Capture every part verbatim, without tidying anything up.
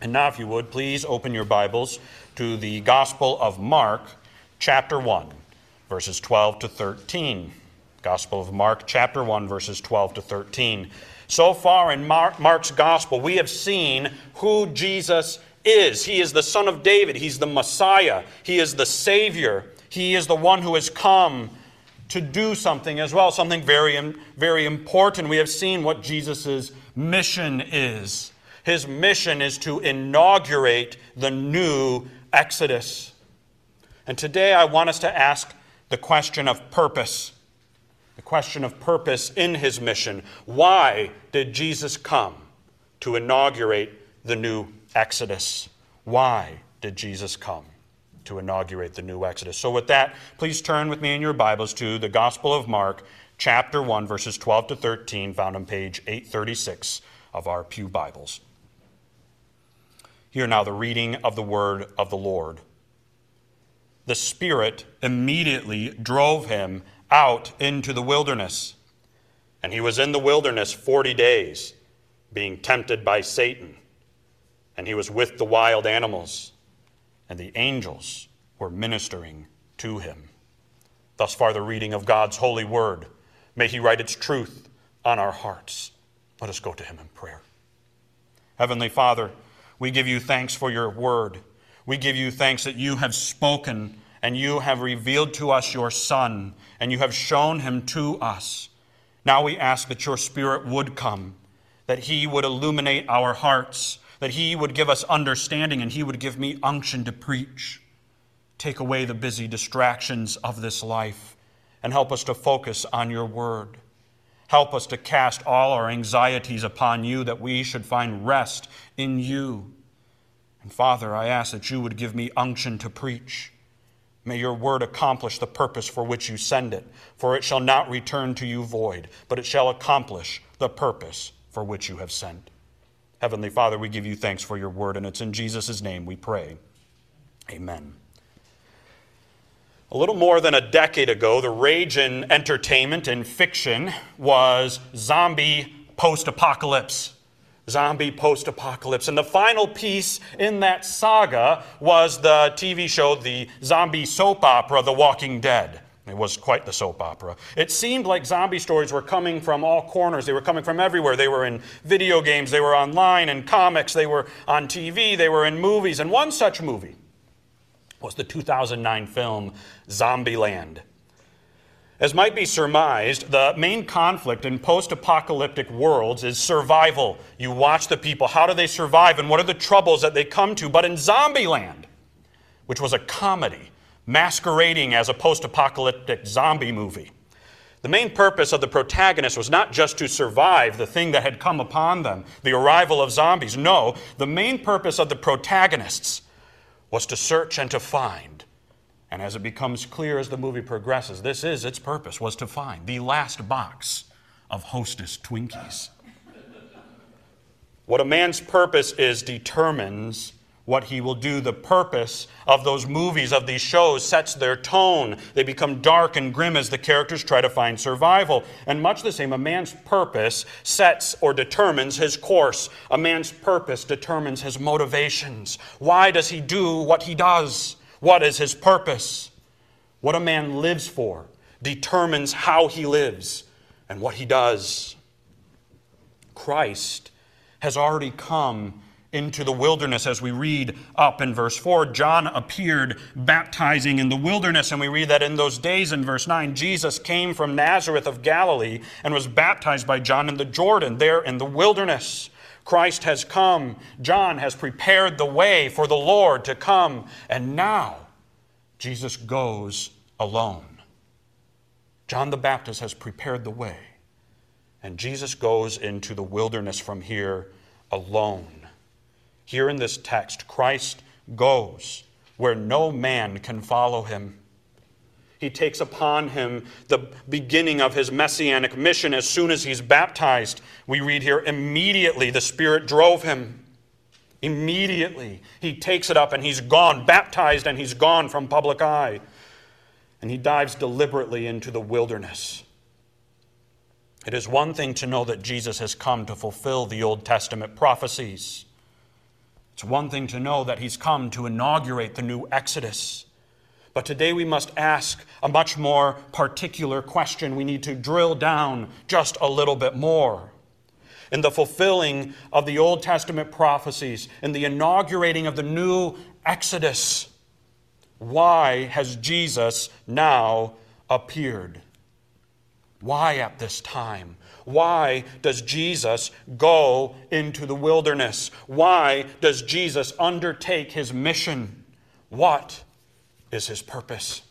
And now, if you would, please open your Bibles to the Gospel of Mark, chapter one, verses twelve to thirteen. Gospel of Mark, chapter one, verses twelve to thirteen. So far in Mark, Mark's Gospel, we have seen who Jesus is. He is the Son of David. He's the Messiah. He is the Savior. He is the one who has come to do something as well, something very, very important. We have seen what Jesus' mission is. His mission is to inaugurate the new Exodus. And today I want us to ask the question of purpose. The question of purpose in his mission. Why did Jesus come to inaugurate the new Exodus? Why did Jesus come to inaugurate the new Exodus? So with that, please turn with me in your Bibles to the Gospel of Mark, chapter one, verses twelve to thirteen, found on page eight thirty-six of our Pew Bibles. Hear now the reading of the word of the Lord. The Spirit immediately drove him out into the wilderness, and he was in the wilderness forty days, being tempted by Satan, and he was with the wild animals, and the angels were ministering to him. Thus far the reading of God's holy word. May he write its truth on our hearts. Let us go to him in prayer. Heavenly Father, we give you thanks for your word. We give you thanks that you have spoken and you have revealed to us your Son, and you have shown him to us. Now we ask that your Spirit would come, that he would illuminate our hearts, that he would give us understanding, and he would give me unction to preach. Take away the busy distractions of this life, and help us to focus on your word. Help us to cast all our anxieties upon you, that we should find rest in you. And Father, I ask that you would give me unction to preach. May your word accomplish the purpose for which you send it, for it shall not return to you void, but it shall accomplish the purpose for which you have sent. Heavenly Father, we give you thanks for your word, and it's in Jesus' name we pray. Amen. A little more than a decade ago, the rage in entertainment and fiction was zombie post-apocalypse. Zombie post-apocalypse. And the final piece in that saga was the T V show, the zombie soap opera, The Walking Dead. It was quite the soap opera. It seemed like zombie stories were coming from all corners. They were coming from everywhere. They were in video games. They were online in comics. They were on T V. They were in movies. And one such movie was the two thousand nine film Zombieland. As might be surmised, the main conflict in post-apocalyptic worlds is survival. You watch the people. How do they survive, and what are the troubles that they come to? But in Zombieland, which was a comedy masquerading as a post-apocalyptic zombie movie, the main purpose of the protagonist was not just to survive the thing that had come upon them, the arrival of zombies. No, the main purpose of the protagonists was to search and to find. And as it becomes clear as the movie progresses, this is its purpose, was to find the last box of Hostess Twinkies. What a man's purpose is determines what he will do. The purpose of those movies, of these shows, sets their tone. They become dark and grim as the characters try to find survival. And much the same, a man's purpose sets or determines his course. A man's purpose determines his motivations. Why does he do what he does? What is his purpose? What a man lives for determines how he lives and what he does. Christ has already come into the wilderness, as we read up in verse four. John appeared baptizing in the wilderness, and we read that in those days in verse nine, Jesus came from Nazareth of Galilee and was baptized by John in the Jordan, there in the wilderness. Christ has come. John has prepared the way for the Lord to come, and now Jesus goes alone. John the Baptist has prepared the way, and Jesus goes into the wilderness from here alone. Here in this text, Christ goes where no man can follow him. He takes upon him the beginning of his messianic mission as soon as he's baptized. We read here, immediately the Spirit drove him. Immediately he takes it up and he's gone, baptized and he's gone from public eye. And he dives deliberately into the wilderness. It is one thing to know that Jesus has come to fulfill the Old Testament prophecies. It's one thing to know that he's come to inaugurate the new Exodus. But today we must ask a much more particular question. We need to drill down just a little bit more. In the fulfilling of the Old Testament prophecies, in the inaugurating of the new Exodus, why has Jesus now appeared? Why at this time? Why does Jesus go into the wilderness? Why does Jesus undertake his mission? What is his purpose?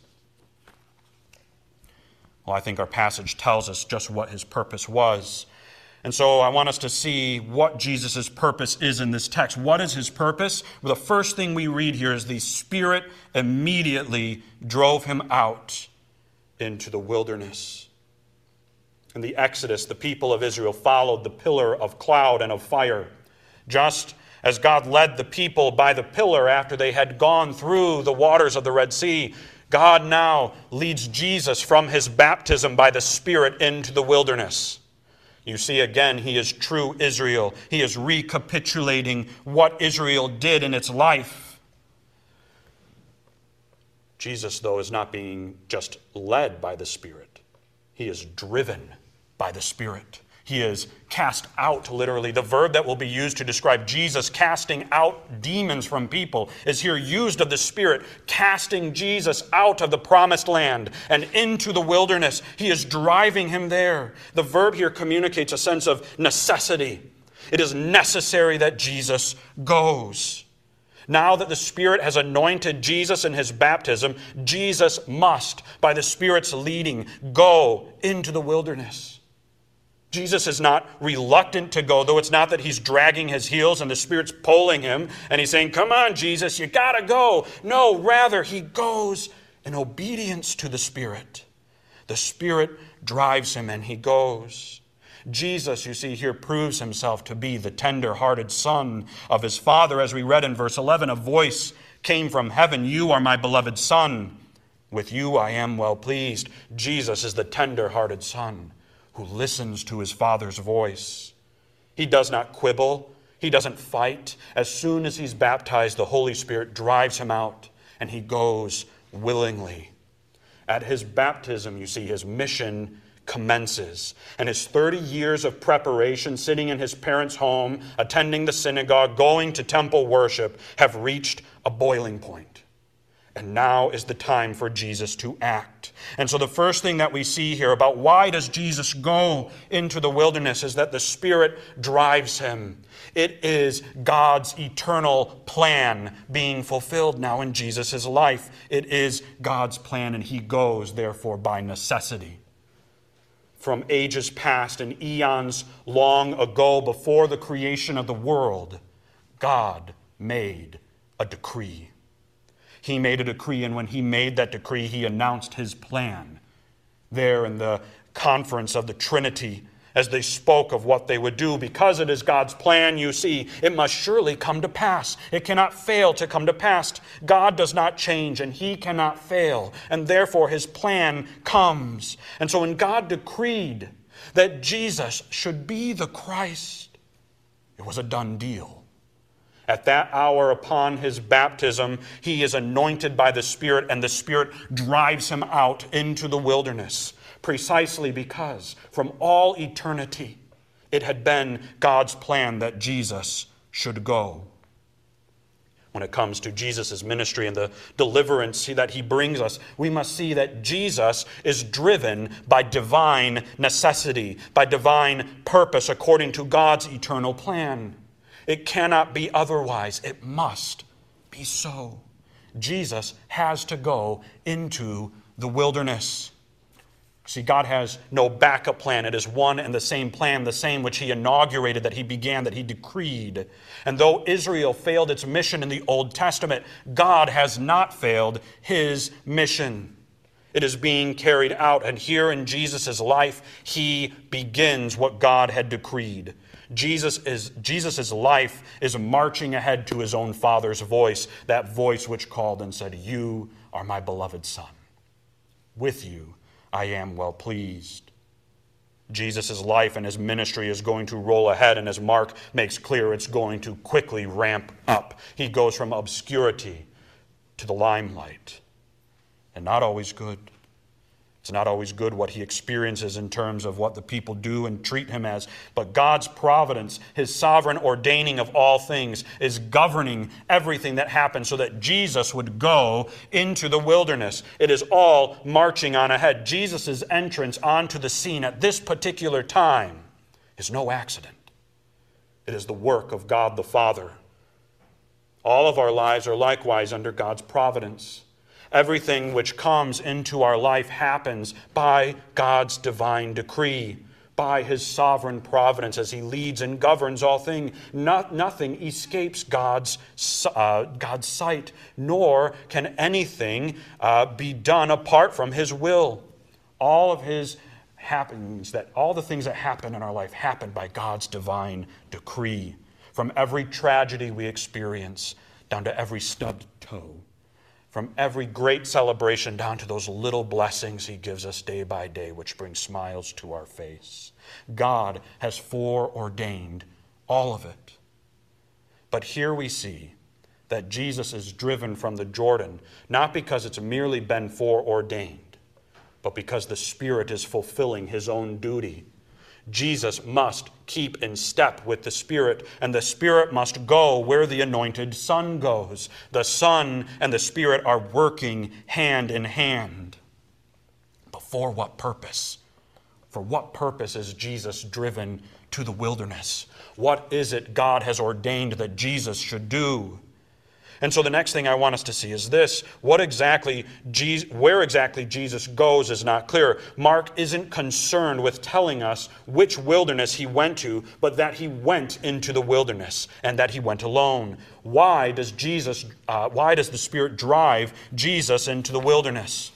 Well, I think our passage tells us just what his purpose was. And so I want us to see what Jesus' purpose is in this text. What is his purpose? Well, the first thing we read here is the Spirit immediately drove him out into the wilderness. In the Exodus, the people of Israel followed the pillar of cloud and of fire, just as God led the people by the pillar after they had gone through the waters of the Red Sea. God now leads Jesus from his baptism by the Spirit into the wilderness. You see, again, he is true Israel. He is recapitulating what Israel did in its life. Jesus, though, is not being just led by the Spirit. He is driven by the Spirit. He is cast out, literally. The verb that will be used to describe Jesus casting out demons from people is here used of the Spirit, casting Jesus out of the promised land and into the wilderness. He is driving him there. The verb here communicates a sense of necessity. It is necessary that Jesus goes. Now that the Spirit has anointed Jesus in his baptism, Jesus must, by the Spirit's leading, go into the wilderness. Jesus is not reluctant to go, though it's not that he's dragging his heels and the Spirit's pulling him and he's saying, "Come on, Jesus, you gotta go." No, rather, he goes in obedience to the Spirit. The Spirit drives him and he goes. Jesus, you see here, proves himself to be the tender-hearted Son of his Father. As we read in verse eleven, a voice came from heaven, "You are my beloved Son. With you I am well pleased." Jesus is the tender-hearted Son who listens to his Father's voice. He does not quibble. He doesn't fight. As soon as he's baptized, the Holy Spirit drives him out, and he goes willingly. At his baptism, you see, his mission commences. And his thirty years of preparation, sitting in his parents' home, attending the synagogue, going to temple worship, have reached a boiling point. And now is the time for Jesus to act. And so the first thing that we see here about why does Jesus go into the wilderness is that the Spirit drives him. It is God's eternal plan being fulfilled now in Jesus' life. It is God's plan, and he goes, therefore, by necessity. From ages past and eons long ago, before the creation of the world, God made a decree. He made a decree, and when he made that decree, he announced his plan. There in the conference of the Trinity, as they spoke of what they would do, because it is God's plan, you see, it must surely come to pass. It cannot fail to come to pass. God does not change, and he cannot fail, and therefore his plan comes. And so when God decreed that Jesus should be the Christ, it was a done deal. At that hour upon his baptism, he is anointed by the Spirit, and the Spirit drives him out into the wilderness, precisely because from all eternity it had been God's plan that Jesus should go. When it comes to Jesus' ministry and the deliverance that he brings us, we must see that Jesus is driven by divine necessity, by divine purpose according to God's eternal plan. It cannot be otherwise. It must be so. Jesus has to go into the wilderness. See, God has no backup plan. It is one and the same plan, the same which he inaugurated, that he began, that he decreed. And though Israel failed its mission in the Old Testament, God has not failed his mission. It is being carried out, and here in Jesus' life, he begins what God had decreed. Jesus is Jesus' life is marching ahead to his own Father's voice, that voice which called and said, "You are my beloved Son. With you I am well pleased." Jesus' life and his ministry is going to roll ahead, and as Mark makes clear, it's going to quickly ramp up. He goes from obscurity to the limelight, and not always good. It's not always good what he experiences in terms of what the people do and treat him as, but God's providence, his sovereign ordaining of all things, is governing everything that happens so that Jesus would go into the wilderness. It is all marching on ahead. Jesus' entrance onto the scene at this particular time is no accident. It is the work of God the Father. All of our lives are likewise under God's providence. Everything which comes into our life happens by God's divine decree, by his sovereign providence as he leads and governs all things. No, nothing escapes God's, uh, God's sight, nor can anything uh, be done apart from his will. All of his happenings, that all the things that happen in our life happen by God's divine decree. From every tragedy we experience down to every stubbed toe. From every great celebration down to those little blessings he gives us day by day, which bring smiles to our face. God has foreordained all of it. But here we see that Jesus is driven from the Jordan, not because it's merely been foreordained, but because the Spirit is fulfilling his own duty. Jesus must keep in step with the Spirit, and the Spirit must go where the anointed Son goes. The Son and the Spirit are working hand in hand. But for what purpose? For what purpose is Jesus driven to the wilderness? What is it God has ordained that Jesus should do? And so the next thing I want us to see is this. What exactly, Jesus, where exactly Jesus goes is not clear. Mark isn't concerned with telling us which wilderness he went to, but that he went into the wilderness and that he went alone. Why does Jesus, uh, why does the Spirit drive Jesus into the wilderness?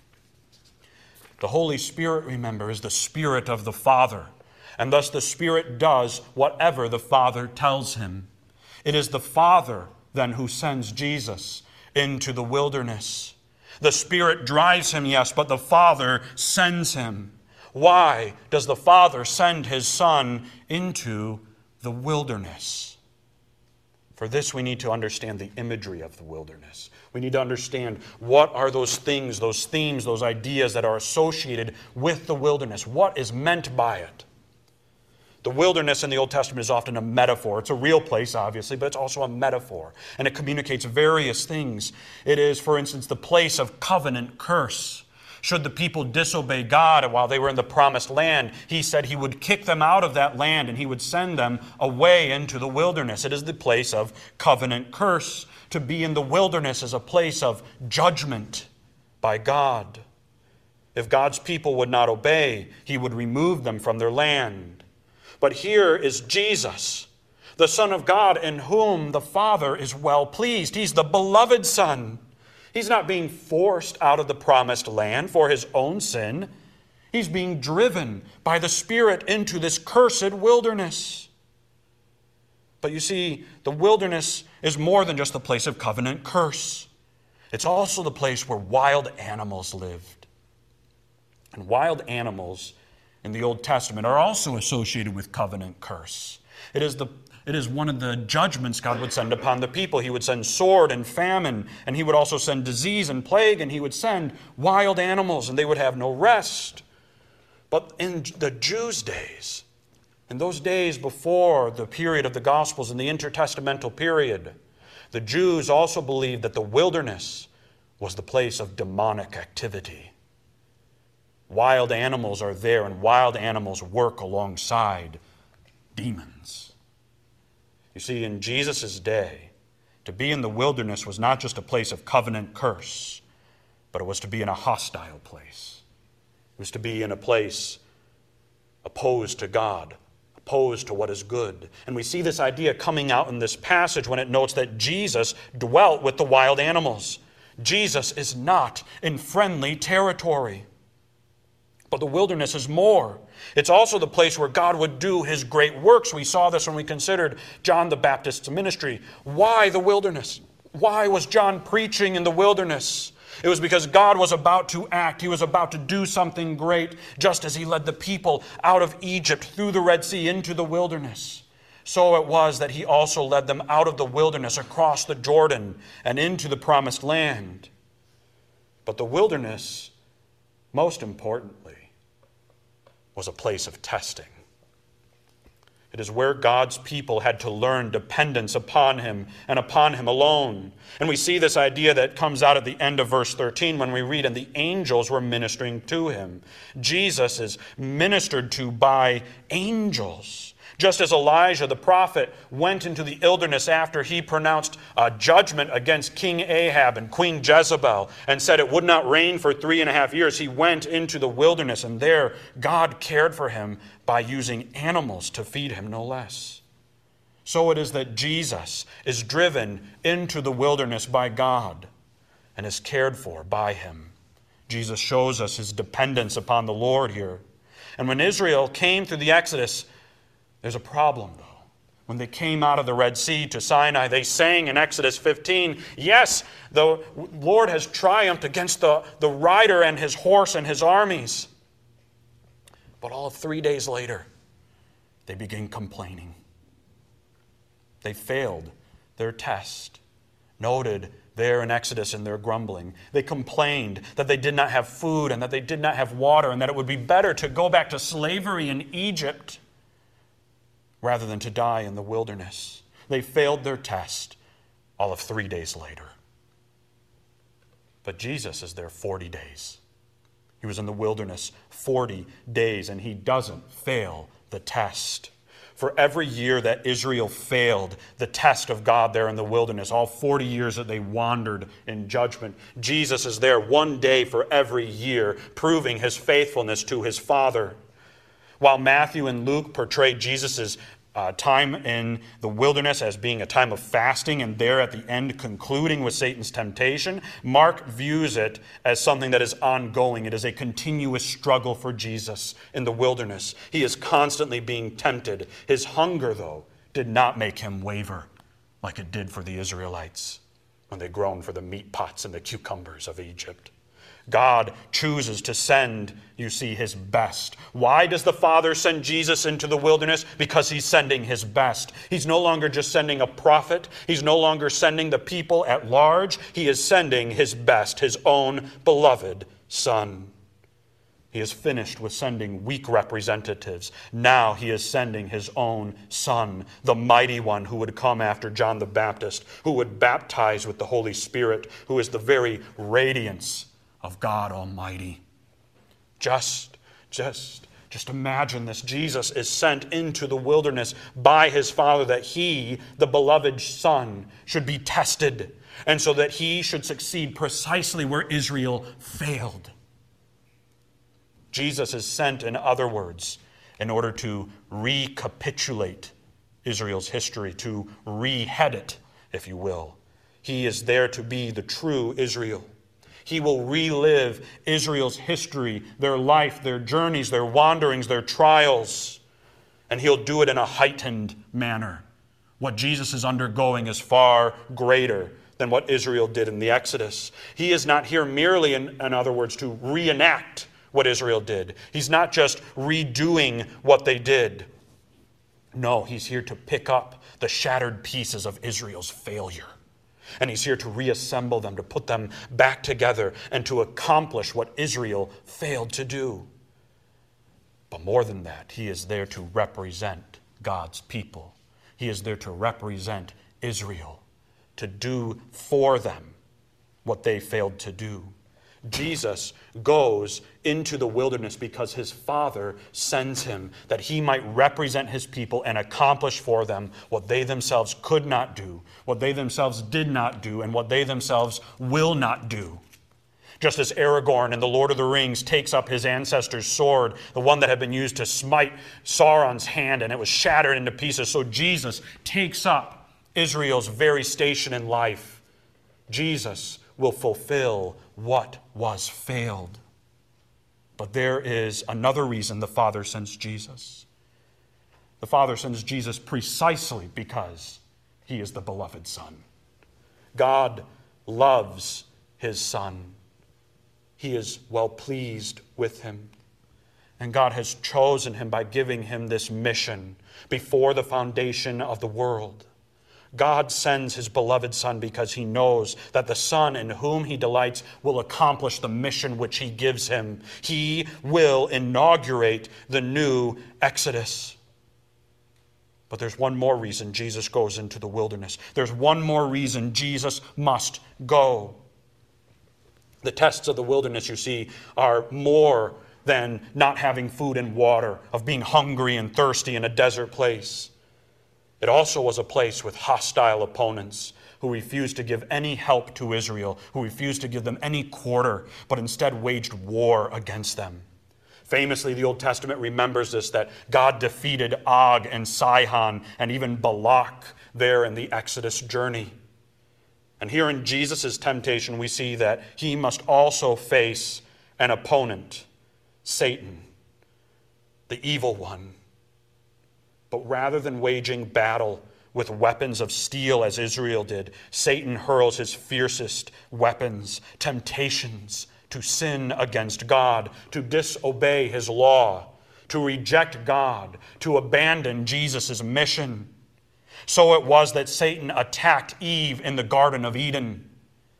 The Holy Spirit, remember, is the Spirit of the Father, and thus the Spirit does whatever the Father tells him. It is the Father then who sends Jesus into the wilderness. The Spirit drives him, yes, but the Father sends him. Why does the Father send his Son into the wilderness? For this, we need to understand the imagery of the wilderness. We need to understand what are those things, those themes, those ideas that are associated with the wilderness. What is meant by it? The wilderness in the Old Testament is often a metaphor. It's a real place, obviously, but it's also a metaphor. And it communicates various things. It is, for instance, the place of covenant curse. Should the people disobey God while they were in the promised land, he said he would kick them out of that land and he would send them away into the wilderness. It is the place of covenant curse. To be in the wilderness is a place of judgment by God. If God's people would not obey, he would remove them from their land. But here is Jesus, the Son of God, in whom the Father is well pleased. He's the beloved Son. He's not being forced out of the promised land for his own sin. He's being driven by the Spirit into this cursed wilderness. But you see, the wilderness is more than just the place of covenant curse. It's also the place where wild animals lived. And wild animals in the Old Testament are also associated with covenant curse. It is the it is one of the judgments God would send upon the people. He would send sword and famine, and he would also send disease and plague, and he would send wild animals, and they would have no rest. But in the Jews' days, in those days before the period of the Gospels and the intertestamental period, the Jews also believed that the wilderness was the place of demonic activity. Wild animals are there, and wild animals work alongside demons. You see, in Jesus' day, to be in the wilderness was not just a place of covenant curse, but it was to be in a hostile place. It was to be in a place opposed to God, opposed to what is good. And we see this idea coming out in this passage when it notes that Jesus dwelt with the wild animals. Jesus is not in friendly territory. But the wilderness is more. It's also the place where God would do his great works. We saw this when we considered John the Baptist's ministry. Why the wilderness? Why was John preaching in the wilderness? It was because God was about to act. He was about to do something great, just as he led the people out of Egypt through the Red Sea into the wilderness. So it was that he also led them out of the wilderness, across the Jordan, and into the promised land. But the wilderness, most importantly, was a place of testing. It is where God's people had to learn dependence upon him and upon him alone. And we see this idea that comes out at the end of verse thirteen when we read, and the angels were ministering to him. Jesus is ministered to by angels. Just as Elijah the prophet went into the wilderness after he pronounced a judgment against King Ahab and Queen Jezebel and said it would not rain for three and a half years, he went into the wilderness, and there God cared for him by using animals to feed him, no less. So it is that Jesus is driven into the wilderness by God and is cared for by him. Jesus shows us his dependence upon the Lord here. And when Israel came through the Exodus, there's a problem, though. When they came out of the Red Sea to Sinai, they sang in Exodus fifteen, yes, the Lord has triumphed against the, the rider and his horse and his armies. But all of three days later, they begin complaining. They failed their test, noted there in Exodus in their grumbling. They complained that they did not have food and that they did not have water and that it would be better to go back to slavery in Egypt rather than to die in the wilderness. They failed their test all of three days later. But Jesus is there forty days. He was in the wilderness forty days, and he doesn't fail the test. For every year that Israel failed the test of God there in the wilderness, all forty years that they wandered in judgment, Jesus is there one day for every year, proving his faithfulness to his Father. While Matthew and Luke portray Jesus' uh, time in the wilderness as being a time of fasting and there at the end concluding with Satan's temptation, Mark views it as something that is ongoing. It is a continuous struggle for Jesus in the wilderness. He is constantly being tempted. His hunger, though, did not make him waver like it did for the Israelites when they groaned for the meat pots and the cucumbers of Egypt. God chooses to send, you see, his best. Why does the Father send Jesus into the wilderness? Because he's sending his best. He's no longer just sending a prophet. He's no longer sending the people at large. He is sending his best, his own beloved Son. He is finished with sending weak representatives. Now he is sending his own Son, the mighty one who would come after John the Baptist, who would baptize with the Holy Spirit, who is the very radiance of God Almighty. Just, just, just imagine this. Jesus is sent into the wilderness by his Father that he, the beloved Son, should be tested, and so that he should succeed precisely where Israel failed. Jesus is sent, in other words, in order to recapitulate Israel's history, to rehead it, if you will. He is there to be the true Israel. He will relive Israel's history, their life, their journeys, their wanderings, their trials. And he'll do it in a heightened manner. What Jesus is undergoing is far greater than what Israel did in the Exodus. He is not here merely, in, in other words, to reenact what Israel did. He's not just redoing what they did. No, he's here to pick up the shattered pieces of Israel's failure. And he's here to reassemble them, to put them back together, and to accomplish what Israel failed to do. But more than that, he is there to represent God's people. He is there to represent Israel, to do for them what they failed to do. Jesus goes into the wilderness because his Father sends him, that he might represent his people and accomplish for them what they themselves could not do, what they themselves did not do, and what they themselves will not do. Just as Aragorn in The Lord of the Rings takes up his ancestor's sword, the one that had been used to smite Sauron's hand, and it was shattered into pieces, so Jesus takes up Israel's very station in life. Jesus will fulfill what was failed. But there is another reason the Father sends Jesus. The Father sends Jesus precisely because he is the beloved Son. God loves his Son. He is well pleased with him. And God has chosen him by giving him this mission before the foundation of the world. God sends his beloved Son because he knows that the Son in whom he delights will accomplish the mission which he gives him. He will inaugurate the new Exodus. But there's one more reason Jesus goes into the wilderness. There's one more reason Jesus must go. The tests of the wilderness, you see, are more than not having food and water, of being hungry and thirsty in a desert place. It also was a place with hostile opponents who refused to give any help to Israel, who refused to give them any quarter, but instead waged war against them. Famously, the Old Testament remembers this, that God defeated Og and Sihon and even Balak there in the Exodus journey. And here in Jesus' temptation, we see that he must also face an opponent, Satan, the evil one. But rather than waging battle with weapons of steel as Israel did, Satan hurls his fiercest weapons, temptations to sin against God, to disobey his law, to reject God, to abandon Jesus' mission. So it was that Satan attacked Eve in the Garden of Eden.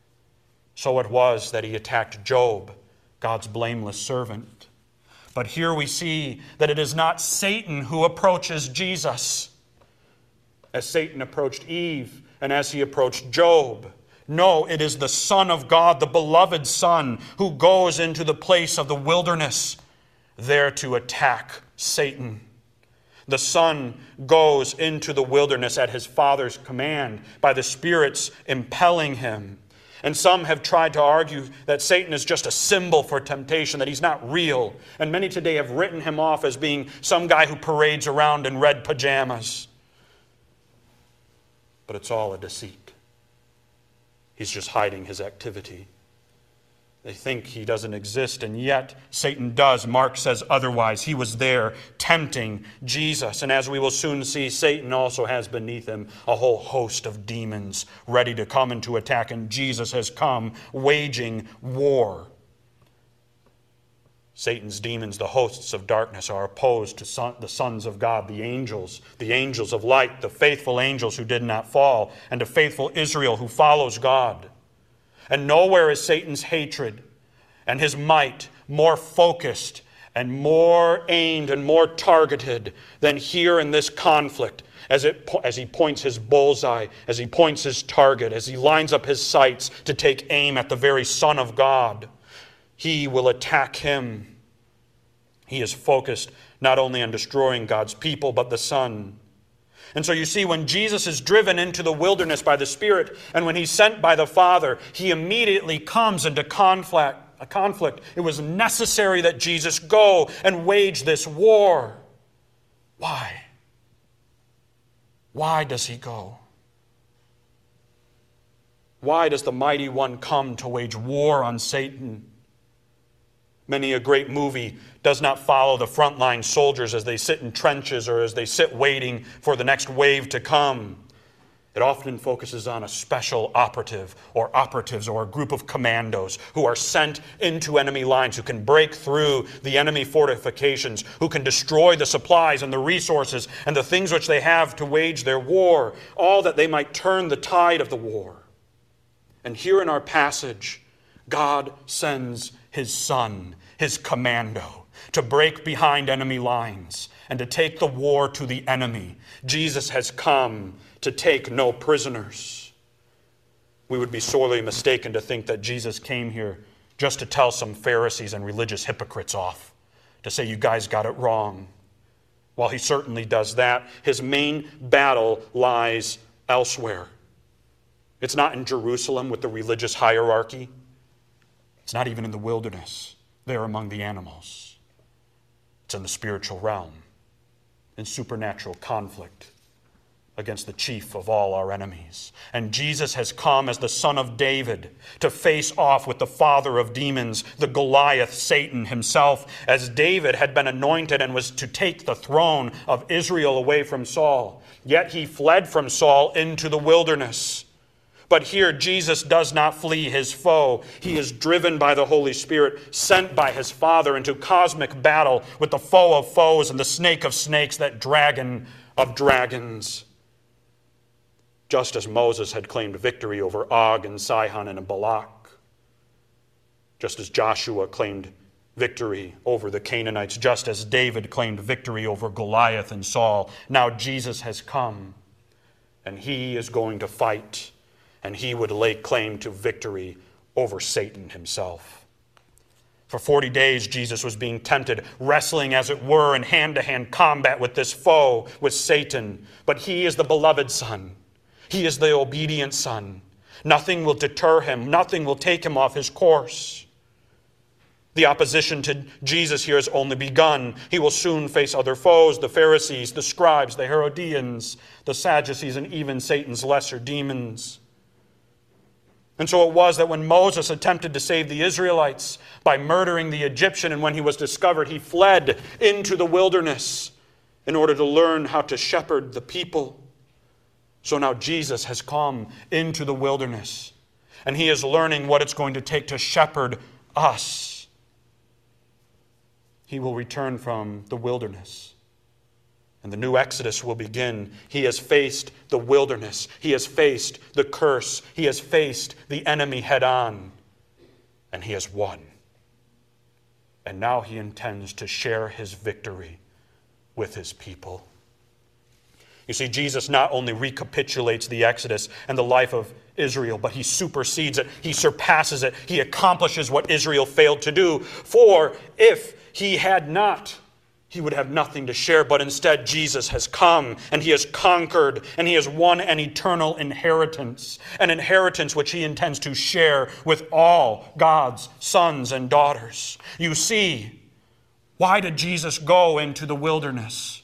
So it was that he attacked Job, God's blameless servant. But here we see that it is not Satan who approaches Jesus, as Satan approached Eve and as he approached Job. No, it is the Son of God, the beloved Son, who goes into the place of the wilderness, there to attack Satan. The Son goes into the wilderness at his Father's command, by the Spirit's impelling him. And some have tried to argue that Satan is just a symbol for temptation, that he's not real. And many today have written him off as being some guy who parades around in red pajamas. But it's all a deceit. He's just hiding his activity. They think he doesn't exist, and yet Satan does. Mark says otherwise. He was there tempting Jesus. And as we will soon see, Satan also has beneath him a whole host of demons ready to come and to attack. And Jesus has come waging war. Satan's demons, the hosts of darkness, are opposed to son, the sons of God, the angels, the angels of light, the faithful angels who did not fall, and to faithful Israel who follows God. And nowhere is Satan's hatred and his might more focused and more aimed and more targeted than here in this conflict, as, it, as he points his bullseye, as he points his target, as he lines up his sights to take aim at the very Son of God. He will attack him. He is focused not only on destroying God's people, but the Son. And so you see, when Jesus is driven into the wilderness by the Spirit, and when he's sent by the Father, he immediately comes into conflict. A conflict. It was necessary that Jesus go and wage this war. Why? Why does he go? Why does the mighty one come to wage war on Satan? Many a great movie does not follow the frontline soldiers as they sit in trenches or as they sit waiting for the next wave to come. It often focuses on a special operative or operatives or a group of commandos who are sent into enemy lines, who can break through the enemy fortifications, who can destroy the supplies and the resources and the things which they have to wage their war, all that they might turn the tide of the war. And here in our passage, God sends his Son, his commando, to break behind enemy lines and to take the war to the enemy. Jesus has come to take no prisoners. We would be sorely mistaken to think that Jesus came here just to tell some Pharisees and religious hypocrites off, to say, you guys got it wrong. While he certainly does that, his main battle lies elsewhere. It's not in Jerusalem with the religious hierarchy. It's not even in the wilderness, there among the animals. It's in the spiritual realm, in supernatural conflict against the chief of all our enemies. And Jesus has come as the Son of David to face off with the father of demons, the Goliath, Satan himself, as David had been anointed and was to take the throne of Israel away from Saul. Yet he fled from Saul into the wilderness. But here, Jesus does not flee his foe. He is driven by the Holy Spirit, sent by his Father into cosmic battle with the foe of foes and the snake of snakes, that dragon of dragons. Just as Moses had claimed victory over Og and Sihon and Balak. Just as Joshua claimed victory over the Canaanites. Just as David claimed victory over Goliath and Saul. Now Jesus has come, and he is going to fight. And he would lay claim to victory over Satan himself. For forty days, Jesus was being tempted, wrestling, as it were, in hand-to-hand combat with this foe, with Satan. But he is the beloved Son. He is the obedient Son. Nothing will deter him. Nothing will take him off his course. The opposition to Jesus here has only begun. He will soon face other foes, the Pharisees, the scribes, the Herodians, the Sadducees, and even Satan's lesser demons. And so it was that when Moses attempted to save the Israelites by murdering the Egyptian, and when he was discovered, he fled into the wilderness in order to learn how to shepherd the people. So now Jesus has come into the wilderness, and he is learning what it's going to take to shepherd us. He will return from the wilderness, and the new Exodus will begin. He has faced the wilderness. He has faced the curse. He has faced the enemy head on. And he has won. And now he intends to share his victory with his people. You see, Jesus not only recapitulates the Exodus and the life of Israel, but he supersedes it. He surpasses it. He accomplishes what Israel failed to do. For if he had not, he would have nothing to share, but instead Jesus has come, and he has conquered, and he has won an eternal inheritance, an inheritance which he intends to share with all God's sons and daughters. You see, why did Jesus go into the wilderness?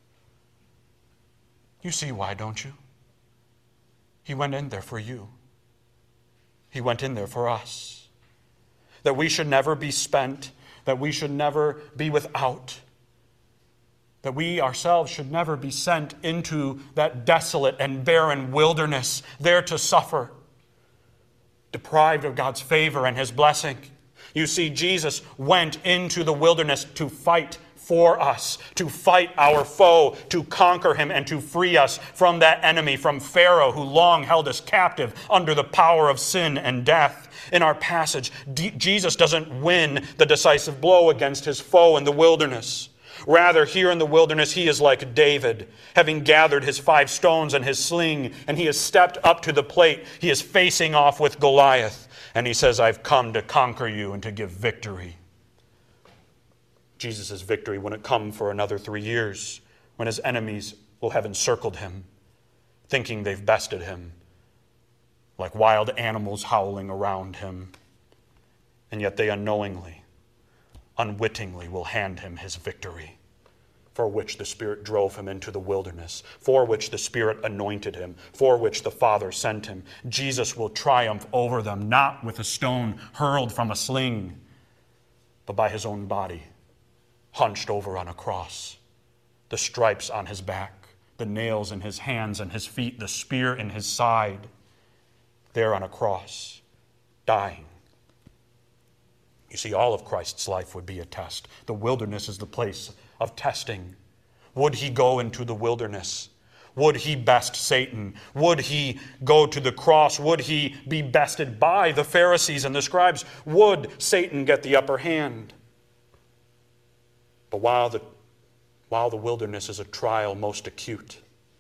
You see why, don't you? He went in there for you. He went in there for us. That we should never be spent, that we should never be without, that we ourselves should never be sent into that desolate and barren wilderness, there to suffer, deprived of God's favor and his blessing. You see, Jesus went into the wilderness to fight for us, to fight our foe, to conquer him, and to free us from that enemy, from Pharaoh, who long held us captive under the power of sin and death. In our passage, D- Jesus doesn't win the decisive blow against his foe in the wilderness. Rather, here in the wilderness, he is like David, having gathered his five stones and his sling, and he has stepped up to the plate. He is facing off with Goliath, and he says, I've come to conquer you and to give victory. Jesus' victory wouldn't come for another three years, when his enemies will have encircled him, thinking they've bested him, like wild animals howling around him. And yet they unknowingly, unwittingly will hand him his victory, for which the Spirit drove him into the wilderness, for which the Spirit anointed him, for which the Father sent him. Jesus will triumph over them, not with a stone hurled from a sling, but by his own body, hunched over on a cross, the stripes on his back, the nails in his hands and his feet, the spear in his side, there on a cross, dying. You see, all of Christ's life would be a test. The wilderness is the place of testing. Would he go into the wilderness? Would he best Satan? Would he go to the cross? Would he be bested by the Pharisees and the scribes? Would Satan get the upper hand? But while the, while the wilderness is a trial most acute,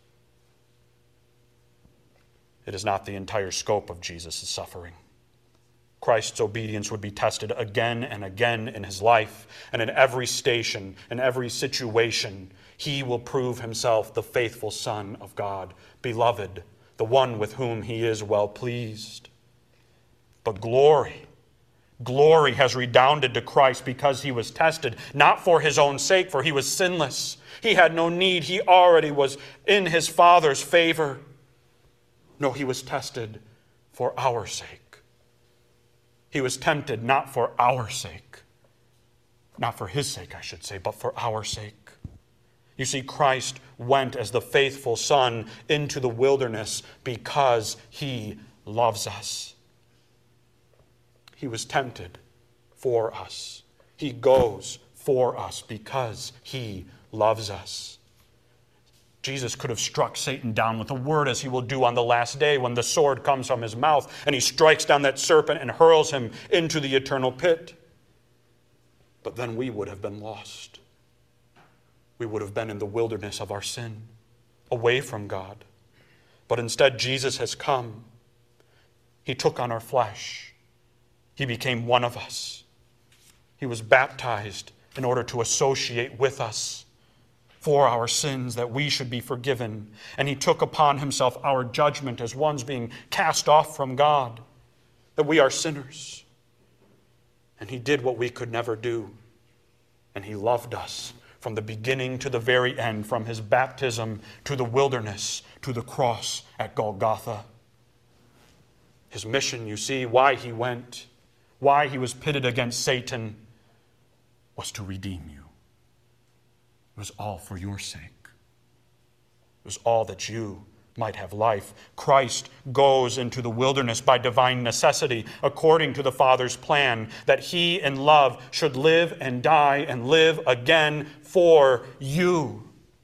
it is not the entire scope of Jesus' suffering. Christ's obedience would be tested again and again in his life, and in every station, in every situation, he will prove himself the faithful Son of God, beloved, the one with whom he is well pleased. But glory, glory has redounded to Christ because he was tested, not for his own sake, for he was sinless. He had no need. He already was in his Father's favor. No, he was tested for our sake. He was tempted not for our sake, not for his sake, I should say, but for our sake. You see, Christ went as the faithful Son into the wilderness because he loves us. He was tempted for us. He goes for us because he loves us. Jesus could have struck Satan down with a word, as he will do on the last day when the sword comes from his mouth and he strikes down that serpent and hurls him into the eternal pit. But then we would have been lost. We would have been in the wilderness of our sin, away from God. But instead, Jesus has come. He took on our flesh. He became one of us. He was baptized in order to associate with us for our sins, that we should be forgiven. And he took upon himself our judgment as ones being cast off from God, that we are sinners. And he did what we could never do. And he loved us from the beginning to the very end, from his baptism to the wilderness, to the cross at Golgotha. His mission, you see, why he went, why he was pitted against Satan, was to redeem you. It was all for your sake. It was all that you might have life. Christ goes into the wilderness by divine necessity, according to the Father's plan, that he in love should live and die and live again for you.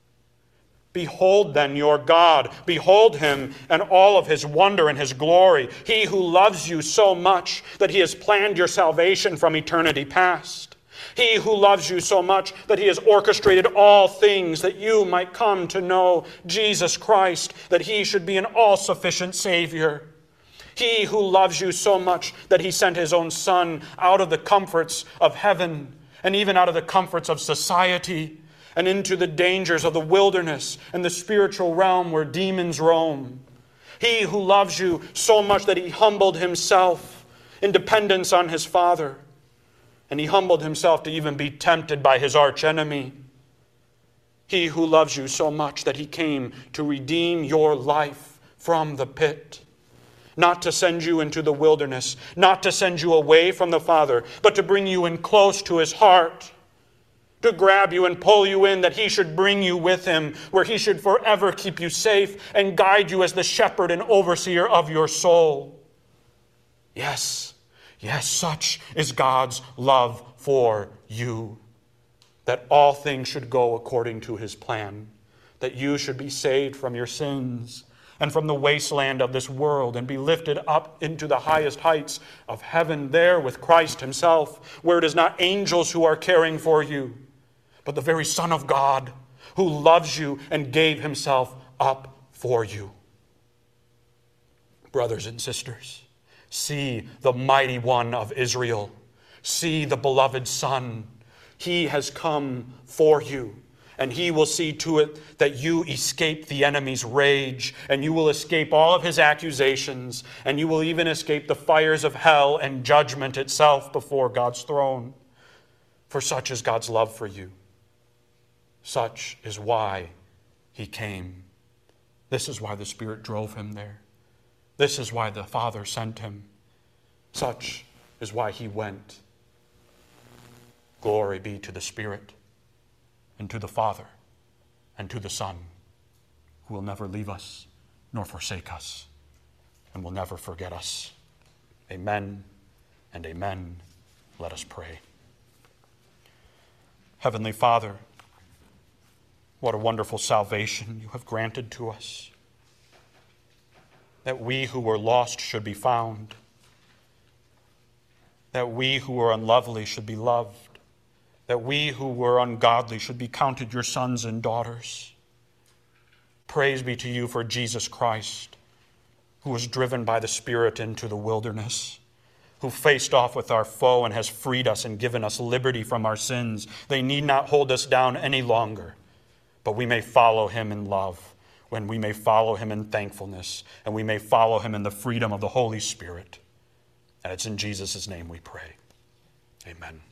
Behold then your God. Behold him and all of his wonder and his glory. He who loves you so much that he has planned your salvation from eternity past. He who loves you so much that he has orchestrated all things that you might come to know Jesus Christ, that he should be an all-sufficient Savior. He who loves you so much that he sent his own Son out of the comforts of heaven and even out of the comforts of society and into the dangers of the wilderness and the spiritual realm where demons roam. He who loves you so much that he humbled himself in dependence on his Father. And he humbled himself to even be tempted by his archenemy. He who loves you so much that he came to redeem your life from the pit. Not to send you into the wilderness, not to send you away from the Father, but to bring you in close to his heart. To grab you and pull you in, that he should bring you with him, where he should forever keep you safe and guide you as the shepherd and overseer of your soul. Yes. Yes, such is God's love for you, that all things should go according to his plan, that you should be saved from your sins and from the wasteland of this world and be lifted up into the highest heights of heaven there with Christ himself, where it is not angels who are caring for you, but the very Son of God who loves you and gave himself up for you. Brothers and sisters, see the mighty one of Israel. See the beloved Son. He has come for you, and he will see to it that you escape the enemy's rage, and you will escape all of his accusations, and you will even escape the fires of hell and judgment itself before God's throne. For such is God's love for you. Such is why he came. This is why the Spirit drove him there. This is why the Father sent him. Such is why he went. Glory be to the Spirit, and to the Father, and to the Son, who will never leave us nor forsake us, and will never forget us. Amen and amen. Let us pray. Heavenly Father, what a wonderful salvation you have granted to us, that we who were lost should be found, that we who were unlovely should be loved, that we who were ungodly should be counted your sons and daughters. Praise be to you for Jesus Christ, who was driven by the Spirit into the wilderness, who faced off with our foe and has freed us and given us liberty from our sins. They need not hold us down any longer, but we may follow him in love, when we may follow him in thankfulness, and we may follow him in the freedom of the Holy Spirit. And it's in Jesus' name we pray. Amen.